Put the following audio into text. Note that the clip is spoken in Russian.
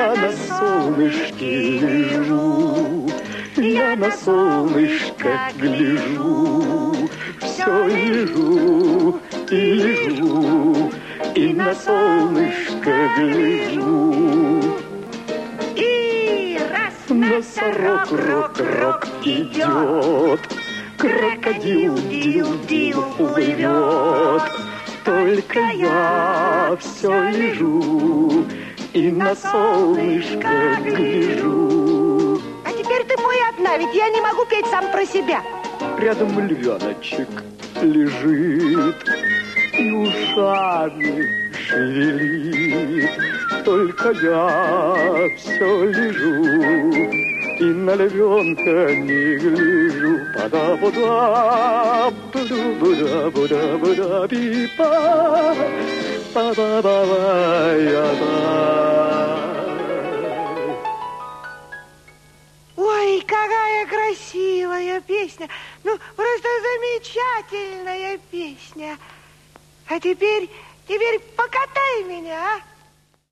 Я на солнышке лежу, я на солнышко гляжу, все лежу и лежу, и на солнышко гляжу. И раз носорог рок-рок идет, крокодил дил-дил плывет. Только я все лежу и на солнышко гляжу. А теперь ты пой одна, ведь я не могу петь сам про себя. Рядом львеночек лежит и ушами шевелит. Только я все лежу и на львенка не гляжу. Па-да-бу-да, бу-да-бу-да-бу-да-бу-да-би-ба, па-ба-ба-ба-я-ба. Ой, какая красивая песня. Ну, просто замечательная песня. А теперь покатай меня, а?